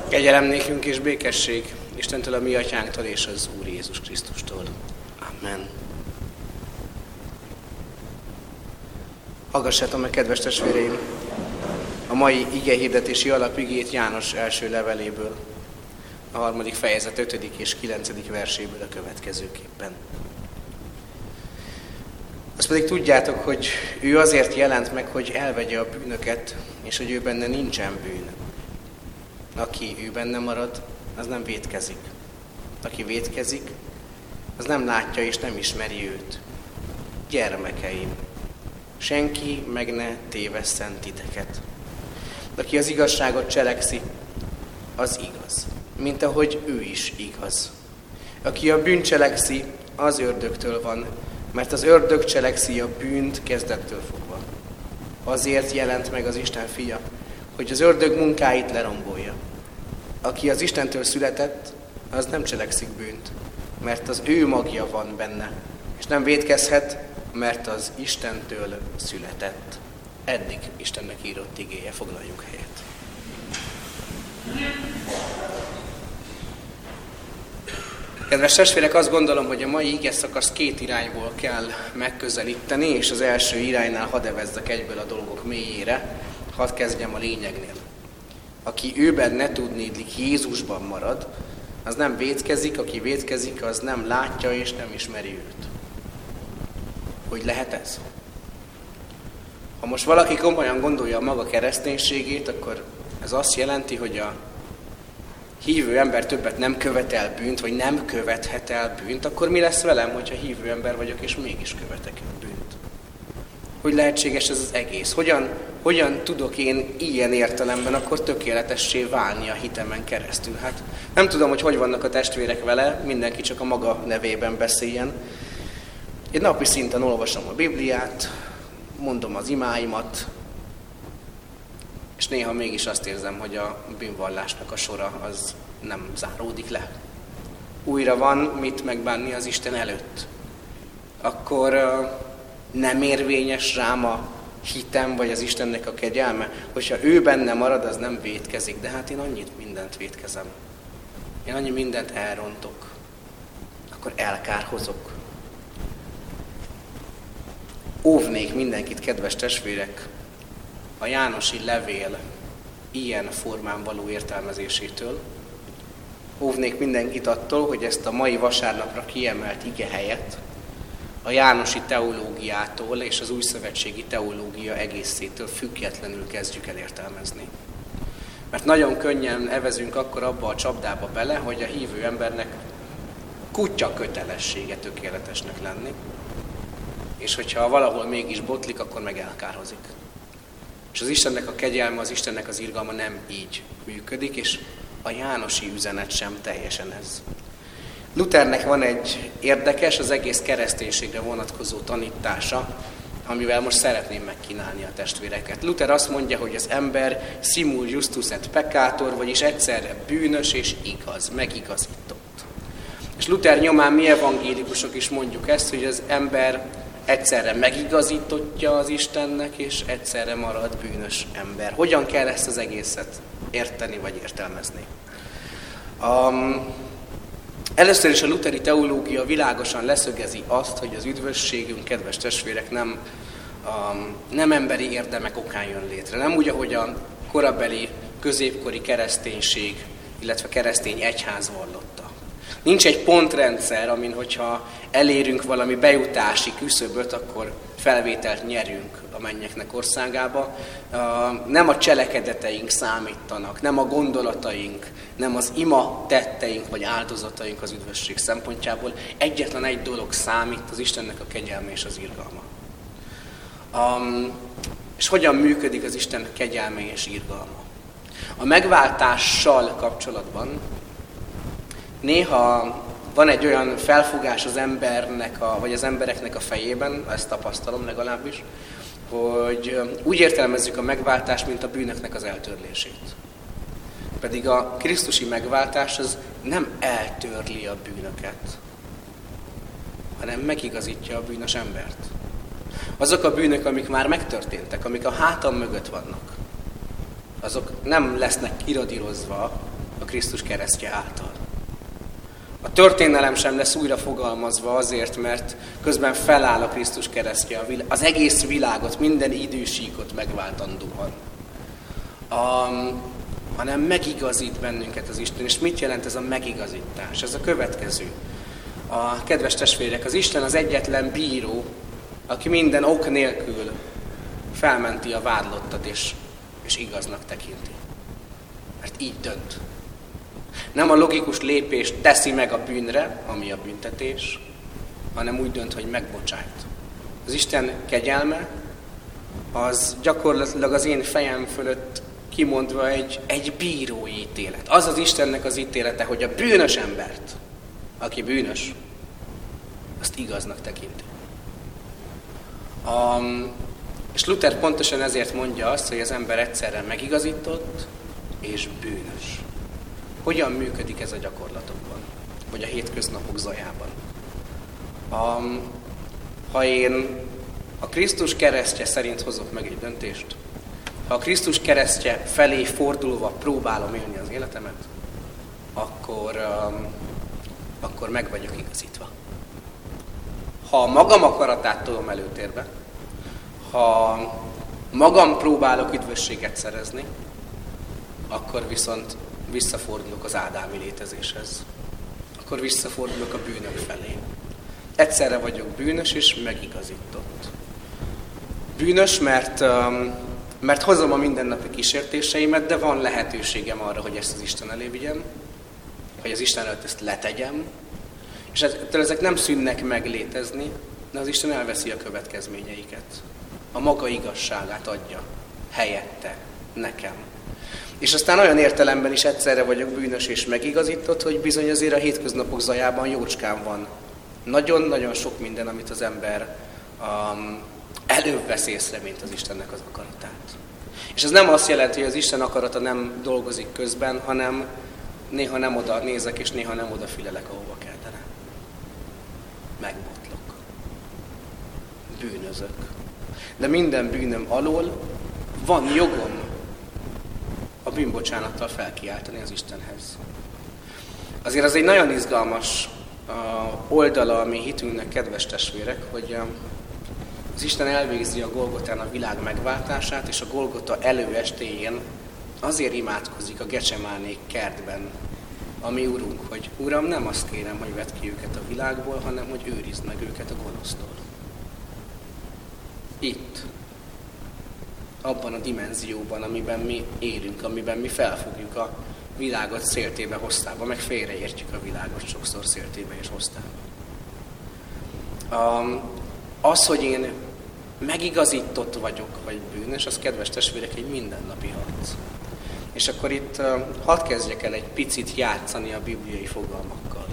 Kegyelem nékünk és békesség Istentől, a mi atyánktól és az Úr Jézus Krisztustól. Amen. Hallgassátok meg, kedves testvéreim, a mai igehirdetési alapigét János első leveléből, a 3. fejezet 5. és 9. verséből a következőképpen. Azt pedig tudjátok, hogy ő azért jelent meg, hogy elvegye a bűnöket, és hogy ő benne nincsen bűn. Aki ő benne marad, az nem vétkezik. Aki vétkezik, az nem látja és nem ismeri őt. Gyermekeim, senki meg ne tévesszen titeket. Aki az igazságot cselekszi, az igaz, mint ahogy ő is igaz. Aki a bűnt cselekszi, az ördögtől van, mert az ördög cselekszi a bűnt kezdettől fogva. Azért jelent meg az Isten fia, hogy az ördög munkáit lerombolja. Aki az Istentől született, az nem cselekszik bűnt, mert az ő magja van benne, és nem vétkezhet, mert az Istentől született. Eddig Istennek írott igéje, foglaljunk helyet. Kedves testvérek, azt gondolom, hogy a mai igeszakaszt két irányból kell megközelíteni, és az első iránynál hadd evezzek egyből a dolgok mélyére, hadd kezdjem a lényegnél. Aki őben ne tudnédlik Jézusban marad, az nem vétkezik, aki vétkezik, az nem látja és nem ismeri őt. Hogy lehet ez? Ha most valaki komolyan gondolja a maga kereszténységét, akkor ez azt jelenti, hogy a hívő ember többet nem követel bűnt, vagy nem követhet el bűnt, akkor mi lesz velem, hogyha hívő ember vagyok, és mégis követek bűnt? Hogy lehetséges ez az egész? Hogyan tudok én ilyen értelemben akkor tökéletessé válni a hitemen keresztül? Hát nem tudom, hogy vannak a testvérek vele, mindenki csak a maga nevében beszéljen. Én napi szinten olvasom a Bibliát, mondom az imáimat, és néha mégis azt érzem, hogy a bűnvallásnak a sora az nem záródik le. Újra van mit megbánni az Isten előtt. Akkor nem érvényes rám a hitem, vagy az Istennek a kegyelme, hogyha ő benne marad, az nem vétkezik. De hát én annyit mindent vétkezem. Én annyi mindent elrontok. Akkor elkárhozok. Óvnék mindenkit, kedves testvérek, a jánosi levél ilyen formán való értelmezésétől. Óvnék mindenkit attól, hogy ezt a mai vasárnapra kiemelt ige helyet a jánosi teológiától és az újszövetségi teológia egészétől függetlenül kezdjük el értelmezni. Mert nagyon könnyen evezünk akkor abba a csapdába bele, hogy a hívő embernek kutya kötelessége tökéletesnek lenni, és hogyha valahol mégis botlik, akkor meg elkárhozik. És az Istennek a kegyelme, az Istennek az irgalma nem így működik, és a jánosi üzenet sem teljesen ez. Luthernek van egy érdekes, az egész kereszténységre vonatkozó tanítása, amivel most szeretném megkínálni a testvéreket. Luther azt mondja, hogy az ember simul justus et peccator, vagyis egyszerre bűnös és igaz, megigazított. És Luther nyomán mi evangélikusok is mondjuk ezt, hogy az ember egyszerre megigazítottja az Istennek, és egyszerre marad bűnös ember. Hogyan kell ezt az egészet érteni vagy értelmezni? Először is a lutheri teológia világosan leszögezi azt, hogy az üdvösségünk, kedves testvérek, nem emberi érdemek okán jön létre. Nem úgy, ahogy a korabeli, középkori kereszténység, illetve keresztény egyház vallotta. Nincs egy pontrendszer, amin hogyha elérünk valami bejutási küszöböt, akkor felvételt nyerünk a mennyeknek országába. Nem a cselekedeteink számítanak, nem a gondolataink, nem az ima tetteink vagy áldozataink az üdvösség szempontjából. Egyetlen egy dolog számít, az Istennek a kegyelme és az irgalma. És hogyan működik az Isten kegyelme és irgalma? A megváltással kapcsolatban néha van egy olyan felfogás az embernek, vagy az embereknek a fejében, ezt tapasztalom legalábbis, hogy úgy értelmezzük a megváltást, mint a bűnöknek az eltörlését. Pedig a krisztusi megváltás az nem eltörli a bűnöket, hanem megigazítja a bűnös embert. Azok a bűnök, amik már megtörténtek, amik a hátam mögött vannak, azok nem lesznek kiradírozva a Krisztus keresztje által. A történelem sem lesz újra fogalmazva azért, mert közben feláll a Krisztus keresztje, az egész világot, minden idősíkot megváltandóan. Hanem megigazít bennünket az Isten. És mit jelent ez a megigazítás? Ez a következő. Kedves testvérek, az Isten az egyetlen bíró, aki minden ok nélkül felmenti a vádlottat, és igaznak tekinti. Mert így dönt. Nem a logikus lépést teszi meg a bűnre, ami a büntetés, hanem úgy dönt, hogy megbocsájt. Az Isten kegyelme az gyakorlatilag az én fejem fölött kimondva egy bírói ítélet. Az az Istennek az ítélete, hogy a bűnös embert, aki bűnös, azt igaznak tekinti. És Luther pontosan ezért mondja azt, hogy az ember egyszerre megigazított és bűnös. Hogyan működik ez a gyakorlatokban, vagy a hétköznapok zajában? Ha én a Krisztus keresztje szerint hozok meg egy döntést, ha a Krisztus keresztje felé fordulva próbálom élni az életemet, akkor meg vagyok igazítva. Ha a magam akaratát tolom előtérbe, ha magam próbálok üdvösséget szerezni, akkor viszont visszafordulok az ádámi létezéshez. Akkor visszafordulok a bűnök felé. Egyszerre vagyok bűnös és megigazított. Bűnös, mert hozom a mindennapi kísértéseimet, de van lehetőségem arra, hogy ezt az Isten elé vigyem, hogy az Isten előtt ezt letegyem, és ettől ezek nem szűnnek meg létezni, de az Isten elveszi a következményeiket. A maga igazságát adja helyette, nekem. És aztán olyan értelemben is egyszerre vagyok bűnös és megigazított, hogy bizony azért a hétköznapok zajában jócskán van. Nagyon-nagyon sok minden, amit az ember előbb vesz észre, mint az Istennek az akaratát. És ez nem azt jelenti, hogy az Isten akarata nem dolgozik közben, hanem néha nem oda nézek, és néha nem oda figyelek, ahova kellene. Megbotlok. Bűnözök. De minden bűnöm alól van jogom a bűnbocsánattal felkiáltani az Istenhez. Azért az egy nagyon izgalmas oldala a mi hitünknek, kedves testvérek, hogy az Isten elvégzi a Golgotán a világ megváltását, és a Golgota előestéjén azért imádkozik a Gecsemáné kertben a mi Urunk, hogy Uram, nem azt kérem, hogy vedd ki őket a világból, hanem hogy őrizd meg őket a gonosztól. Itt, abban a dimenzióban, amiben mi élünk, amiben mi felfogjuk a világot széltébe, hosszába, meg félreértjük a világot sokszor széltébe és hosszába. Az, hogy én megigazított vagyok, vagy bűnös, az, kedves testvérek, egy mindennapi harc. És akkor itt hadd kezdjek el egy picit játszani a bibliai fogalmakkal.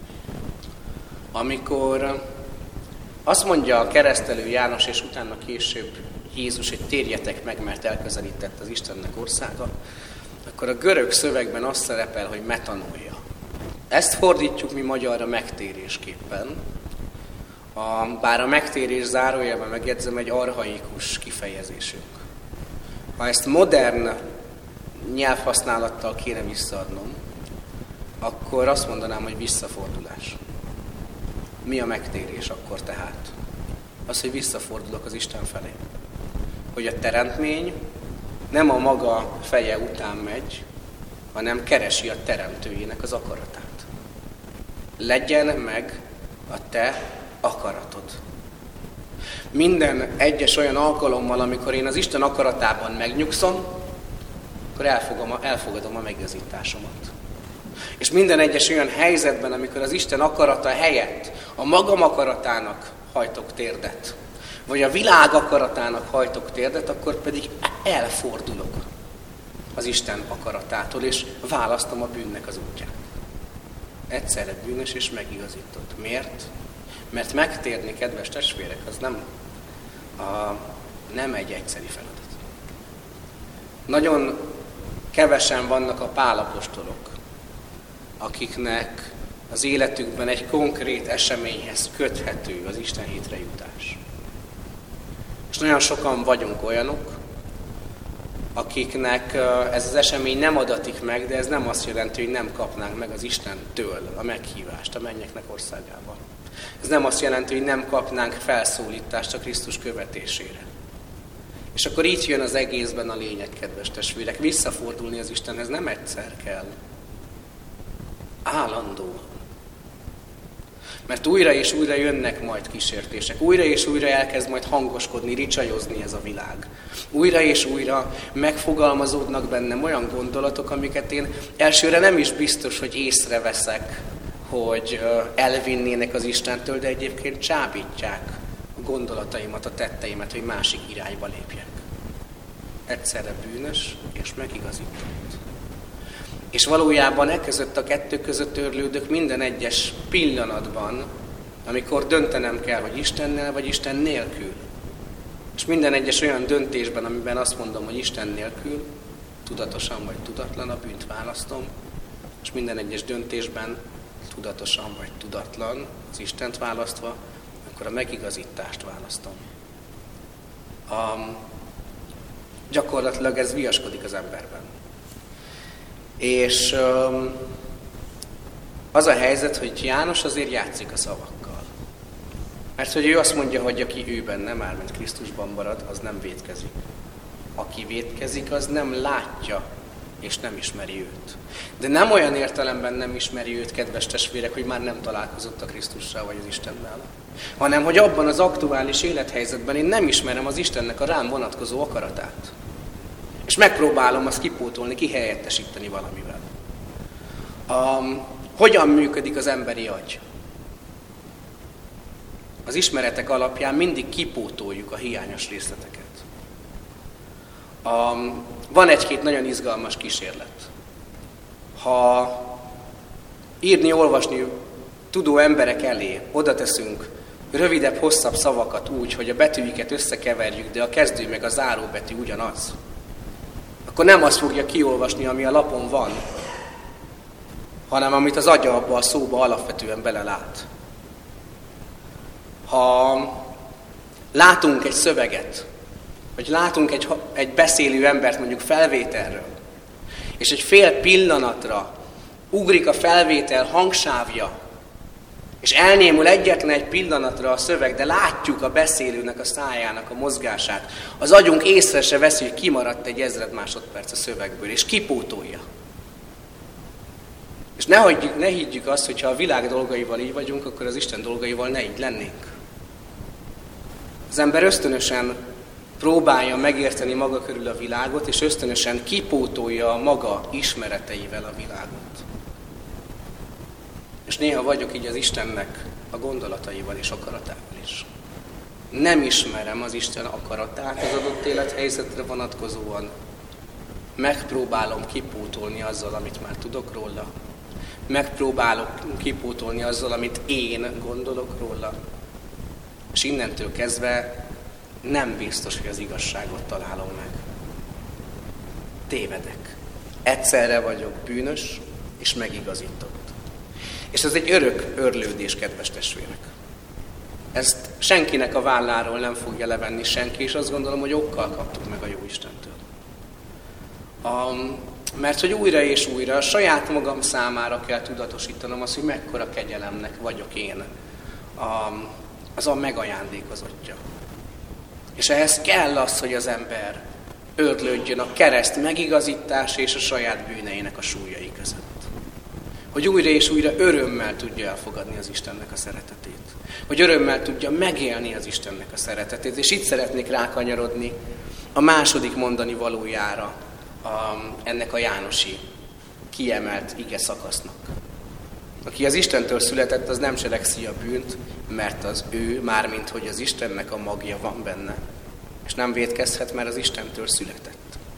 Amikor azt mondja a keresztelő János, és utána később Jézus, hogy térjetek meg, mert elközelített az Istennek országa, akkor a görög szövegben azt szerepel, hogy metanoia. Ezt fordítjuk mi magyarra megtérésképpen, bár a megtérés zárójelben megjegyzem, egy archaikus kifejezésünk. Ha ezt modern nyelvhasználattal kéne visszaadnom, akkor azt mondanám, hogy visszafordulás. Mi a megtérés akkor tehát? Az, hogy visszafordulok az Isten felé. Hogy a teremtmény nem a maga feje után megy, hanem keresi a teremtőjének az akaratát. Legyen meg a te akaratod. Minden egyes olyan alkalommal, amikor én az Isten akaratában megnyugszom, akkor elfogadom a megigazításomat. És minden egyes olyan helyzetben, amikor az Isten akarata helyett a magam akaratának hajtok térdet, vagy a világ akaratának hajtok térdet, akkor pedig elfordulok az Isten akaratától, és választom a bűnnek az útját. Egyszerre bűnös és megigazított. Miért? Mert megtérni, kedves testvérek, az nem egy egyszerű feladat. Nagyon kevesen vannak a Pál apostolok, akiknek az életükben egy konkrét eseményhez köthető az Isten hétre jutás. És nagyon sokan vagyunk olyanok, akiknek ez az esemény nem adatik meg, de ez nem azt jelenti, hogy nem kapnánk meg az Istentől a meghívást a mennyeknek országába. Ez nem azt jelenti, hogy nem kapnánk felszólítást a Krisztus követésére. És akkor itt jön az egészben a lényeg, kedves testvérek. Visszafordulni az Istenhez nem egyszer kell. Állandóan. Mert újra és újra jönnek majd kísértések. Újra és újra elkezd majd hangoskodni, ricsajozni ez a világ. Újra és újra megfogalmazódnak bennem olyan gondolatok, amiket én elsőre nem is biztos, hogy észreveszek, hogy elvinnének az Istentől, de egyébként csábítják a gondolataimat, a tetteimet, hogy másik irányba lépjek. Egyszerre bűnös és megigazított. És valójában között a kettő között őrlődök minden egyes pillanatban, amikor döntenem kell, hogy Istennel vagy Isten nélkül. És minden egyes olyan döntésben, amiben azt mondom, hogy Isten nélkül, tudatosan vagy tudatlan a bűnt választom, és minden egyes döntésben, tudatosan vagy tudatlan, az Istent választva, akkor a megigazítást választom. Gyakorlatilag ez viaskodik az emberben. És az a helyzet, hogy János azért játszik a szavakkal. Mert hogy ő azt mondja, hogy aki ő benne, mármint Krisztusban marad, az nem vétkezik. Aki vétkezik, az nem látja, és nem ismeri őt. De nem olyan értelemben nem ismeri őt, kedves testvérek, hogy már nem találkozott a Krisztussal vagy az Istennel. Hanem, hogy abban az aktuális élethelyzetben én nem ismerem az Istennek a rám vonatkozó akaratát. És megpróbálom azt kipótolni, kihelyettesíteni valamivel. Hogyan működik az emberi agy? Az ismeretek alapján mindig kipótoljuk a hiányos részleteket. Van egy-két nagyon izgalmas kísérlet. Ha írni, olvasni tudó emberek elé oda teszünk rövidebb, hosszabb szavakat úgy, hogy a betűiket összekeverjük, de a kezdő meg a záró betű ugyanaz, akkor nem azt fogja kiolvasni, ami a lapon van, hanem amit az agya abba a szóba alapvetően belelát. Ha látunk egy szöveget, vagy látunk egy beszélő embert mondjuk felvételről, és egy fél pillanatra ugrik a felvétel hangsávja, és elnémul egyetlen egy pillanatra a szöveg, de látjuk a beszélőnek a szájának a mozgását, az agyunk észre se veszi, hogy kimaradt egy 1000 másodperc a szövegből, és kipótolja. És ne higgyük azt, hogy ha a világ dolgaival így vagyunk, akkor az Isten dolgaival ne így lennénk. Az ember ösztönösen próbálja megérteni maga körül a világot, és ösztönösen kipótolja a maga ismereteivel a világot. És néha vagyok így az Istennek a gondolataival és akaratával is. Nem ismerem az Isten akaratát az adott élethelyzetre vonatkozóan. Megpróbálom kipótolni azzal, amit már tudok róla. Megpróbálok kipótolni azzal, amit én gondolok róla. És innentől kezdve nem biztos, hogy az igazságot találom meg. Tévedek. Egyszerre vagyok bűnös és megigazított. És ez egy örök őrlődés, kedves testvérek. Ezt senkinek a válláról nem fogja levenni senki, és azt gondolom, hogy okkal kaptuk meg a Jóistentől. Mert hogy újra és újra a saját magam számára kell tudatosítanom azt, hogy mekkora kegyelemnek vagyok én az a megajándékozottja. És ehhez kell az, hogy az ember őrlődjön a kereszt megigazítás és a saját bűneinek a súlyai között. Hogy újra és újra örömmel tudja elfogadni az Istennek a szeretetét. Hogy örömmel tudja megélni az Istennek a szeretetét. És itt szeretnék rákanyarodni a második mondani valójára ennek a jánosi kiemelt ige szakasznak. Aki az Istentől született, az nem cselekszi a bűnt, mert az ő, mármint hogy az Istennek a magja van benne. És nem vétkezhet, mert az Istentől született.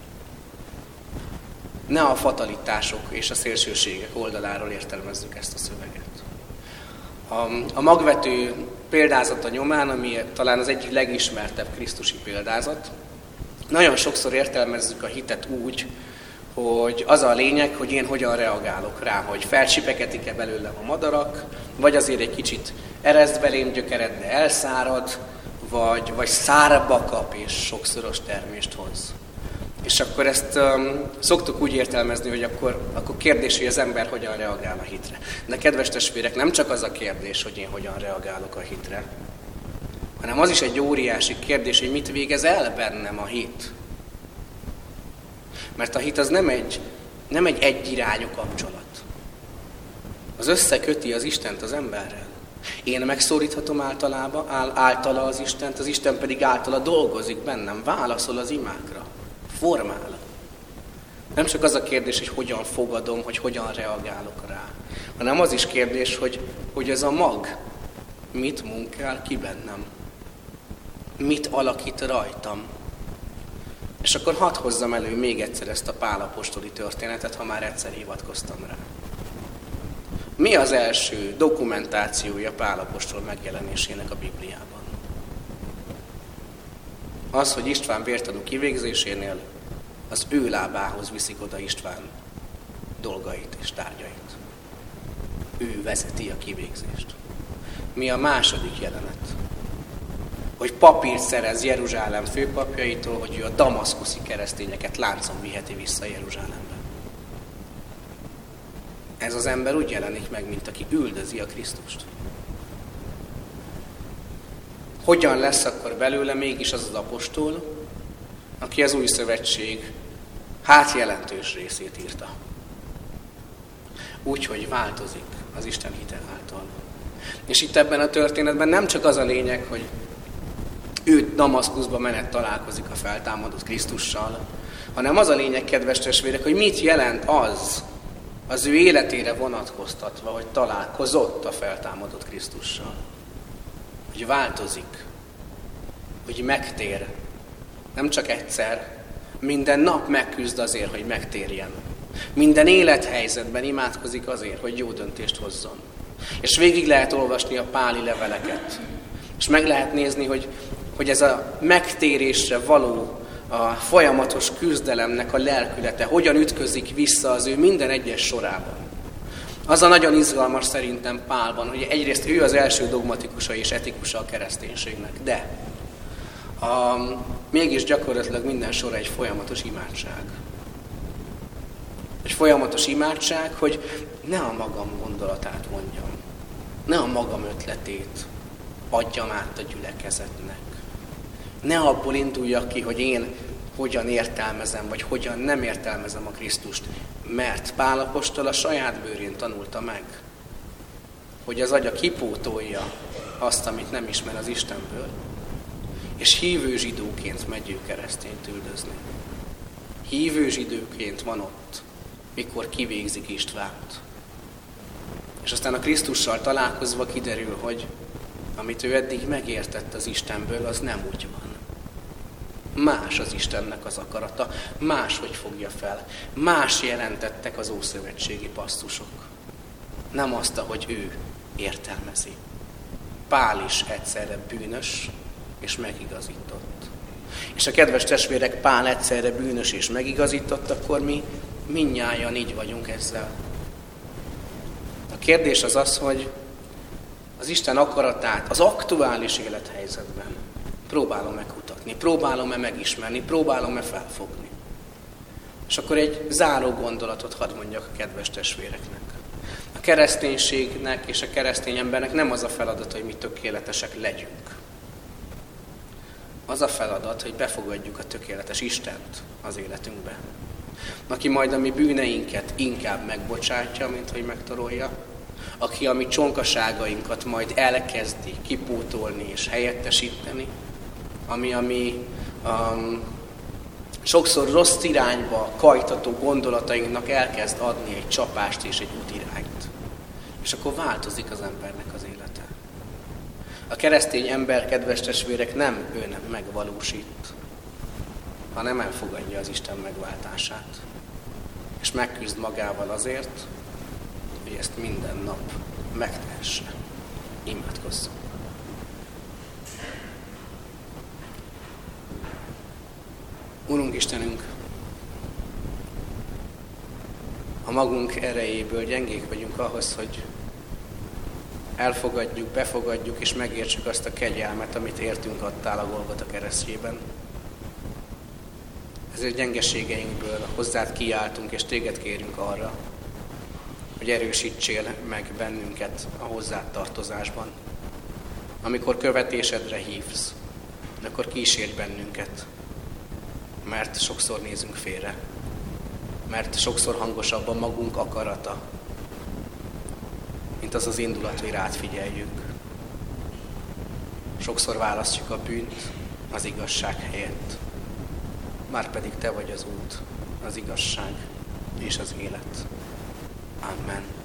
Ne a fatalitások és a szélsőségek oldaláról értelmezzük ezt a szöveget. A magvető példázata nyomán, ami talán az egyik legismertebb krisztusi példázat, nagyon sokszor értelmezzük a hitet úgy, hogy az a lényeg, hogy én hogyan reagálok rá, hogy felcsipegetik-e belőlem a madarak, vagy azért egy kicsit ereszt belém gyökered, de elszárad, vagy szárba kap és sokszoros termést hoz. És akkor ezt szoktuk úgy értelmezni, hogy akkor kérdés, hogy az ember hogyan reagál a hitre. De kedves testvérek, nem csak az a kérdés, hogy én hogyan reagálok a hitre, hanem az is egy óriási kérdés, hogy mit végez el bennem a hit. Mert a hit az nem egy egyirányú kapcsolat. Az összeköti az Istent az emberrel. Én megszólíthatom általa az Istent, az Isten pedig általa dolgozik bennem, válaszol az imákra, formál. Nem csak az a kérdés, hogy hogyan fogadom, hogy hogyan reagálok rá, hanem az is kérdés, hogy ez a mag mit munkál ki bennem, mit alakít rajtam. És akkor hadd hozzam elő még egyszer ezt a Pál apostoli történetet, ha már egyszer hivatkoztam rá. Mi az első dokumentációja Pál apostol megjelenésének a Bibliában? Az, hogy István vértanú kivégzésénél az ő lábához viszik oda István dolgait és tárgyait. Ő vezeti a kivégzést. Mi a második jelenet? Hogy papírt szerez Jeruzsálem főpapjaitól, hogy ő a damaszkuszi keresztényeket láncon viheti vissza Jeruzsálembe. Ez az ember úgy jelenik meg, mint aki üldözi a Krisztust. Hogyan lesz akkor belőle mégis az az apostol, aki az új szövetség jelentős részét írta? Úgy, hogy változik az Isten hitel által. És itt ebben a történetben nem csak az a lényeg, hogy ő Damaszkuszba menet találkozik a feltámadott Krisztussal, hanem az a lényeg, kedves testvérek, hogy mit jelent az ő életére vonatkoztatva, hogy találkozott a feltámadott Krisztussal. Hogy változik, hogy megtér. Nem csak egyszer, minden nap megküzd azért, hogy megtérjen. Minden élethelyzetben imádkozik azért, hogy jó döntést hozzon. És végig lehet olvasni a páli leveleket. És meg lehet nézni, hogy ez a megtérésre való a folyamatos küzdelemnek a lelkülete hogyan ütközik vissza az ő minden egyes sorában. Az a nagyon izgalmas szerintem Pálban, hogy egyrészt ő az első dogmatikusa és etikusa a kereszténységnek, de mégis gyakorlatilag minden sora egy folyamatos imádság. Egy folyamatos imádság, hogy ne a magam gondolatát mondjam, ne a magam ötletét adjam át a gyülekezetnek. Ne abból induljak ki, hogy én hogyan értelmezem, vagy hogyan nem értelmezem a Krisztust. Mert Pál apostol a saját bőrén tanulta meg, hogy az agya kipótolja azt, amit nem ismer az Istenből. És hívő zsidóként megy ő keresztényt üldözni. Hívő zsidóként van ott, mikor kivégzik Istvánt. És aztán a Krisztussal találkozva kiderül, hogy amit ő eddig megértett az Istenből, az nem úgy van. Más az Istennek az akarata, máshogy fogja fel. Más jelentettek az ószövetségi passzusok. Nem azt, ahogy ő értelmezi. Pál is egyszerre bűnös és megigazított. És a kedves testvérek, Pál egyszerre bűnös és megigazított, akkor mi mindnyájan így vagyunk ezzel. A kérdés az, hogy az Isten akaratát az aktuális élethelyzetben próbálom-e kutatni, próbálom-e megismerni, próbálom-e felfogni. És akkor egy záró gondolatot hadd mondjak a kedves testvéreknek. A kereszténységnek és a keresztény embernek nem az a feladat, hogy mi tökéletesek legyünk. Az a feladat, hogy befogadjuk a tökéletes Istent az életünkbe. Aki majd a mi bűneinket inkább megbocsátja, mint hogy megtorolja. Aki a mi csonkaságainkat majd elkezdi kipótolni és helyettesíteni. Ami sokszor rossz irányba kajtató gondolatainknak elkezd adni egy csapást és egy útirányt. És akkor változik az embernek az élete. A keresztény ember, kedves testvérek, nem ön megvalósít, hanem elfogadja az Isten megváltását. És megküzd magával azért, hogy ezt minden nap megtehesse. Imádkozzunk. Urunk Istenünk, a magunk erejéből gyengék vagyunk ahhoz, hogy elfogadjuk, befogadjuk és megértsük azt a kegyelmet, amit értünk adtál a Golgota keresztjében. Ezért gyengeségeinkből hozzád kiáltunk, és téged kérünk arra, hogy erősítsél meg bennünket a hozzád tartozásban. Amikor követésedre hívsz, akkor kísérj bennünket, mert sokszor nézünk félre, mert sokszor hangosabb a magunk akarata, mint az az indulat, hogy rád figyeljünk. Sokszor választjuk a bűnt az igazság helyett, márpedig te vagy az út, az igazság és az élet. Amen.